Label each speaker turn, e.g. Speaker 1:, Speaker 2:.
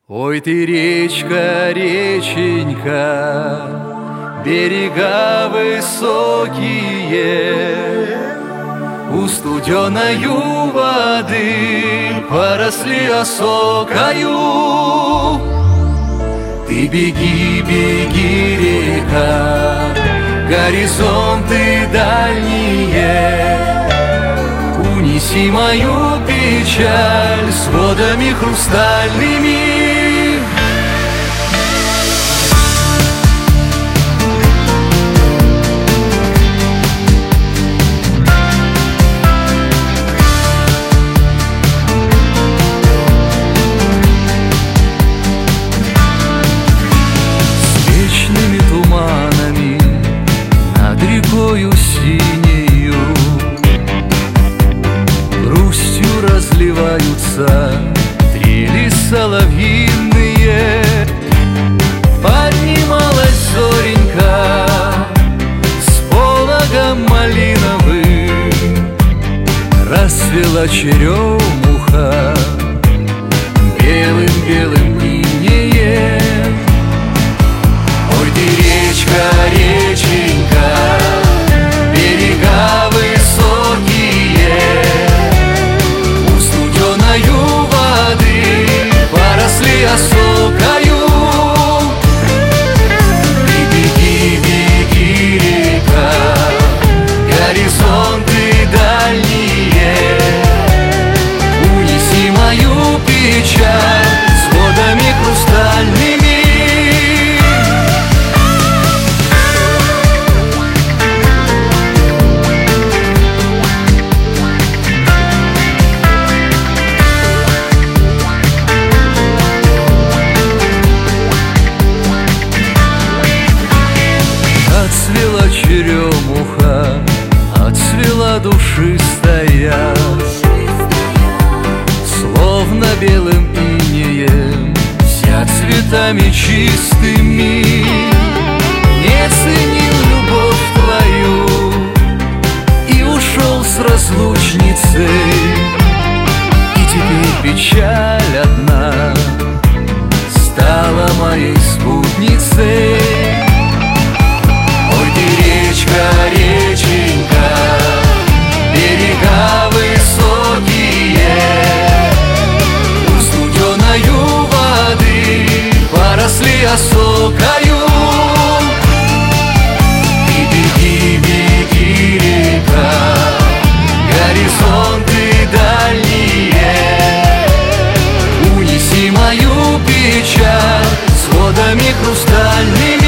Speaker 1: Ой, ты речка, реченька, берега высокие, у студеною воды поросли осокою. Ты беги, беги, река, горизонты дальние, унеси мою печаль с водами хрустальными. Рекою синею грустью разливаются трели соловьиные. Поднималась зоренька с пологом малиновым, расцвела черемуха белым-белым инеем. Ой, ты речка, реченька, берега высокие, у студеною воды поросли осокою. Ты беги, беги, река, горизонты дальние, унеси мою печаль с водами хрустальными. Отцвела черемуха, отцвела душистая, словно белым инеем, вся цветами чистыми. Не ценил любовь твою и ушел с разлучницей, и теперь печаль одна стала моей спутницей. Реченька, берега высокие, у студеною воды поросли осокою. И беги, беги, река, горизонты дальние, унеси мою печаль с водами хрустальными.